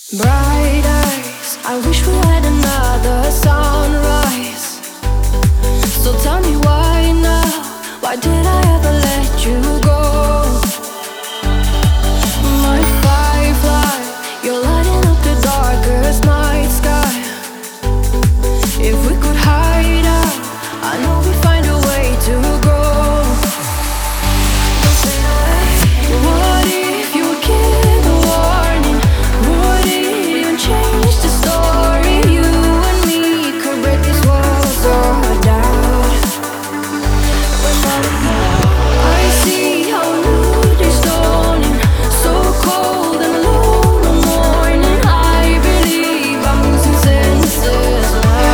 Bright eyes, I wish we had another sunrise. So tell me why now? Why did I ever let you go? My firefly, you're lighting up the darkest night sky. If we could hide out, I know we'd find a way to go. Don't fade away. What if you would give a warning? Would it even change the story? You and me could break these walls of doubt. I see how nude is dawning, so cold and alone one morning. I believe I'm losing senses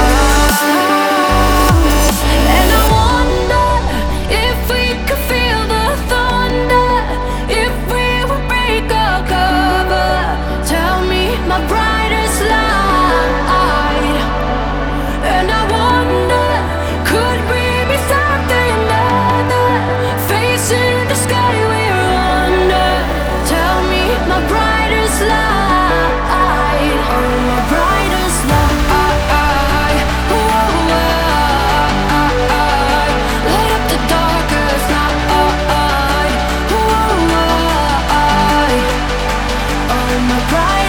now. And I wonder if we could feel the thunder, if we would break our cover. Tell me, my brightest light. And I wonder, could we be something other, facing the sky we're under? Tell me, my brightest light. Oh, my brightest light. Oh, light up the darkest night. Oh, my brightest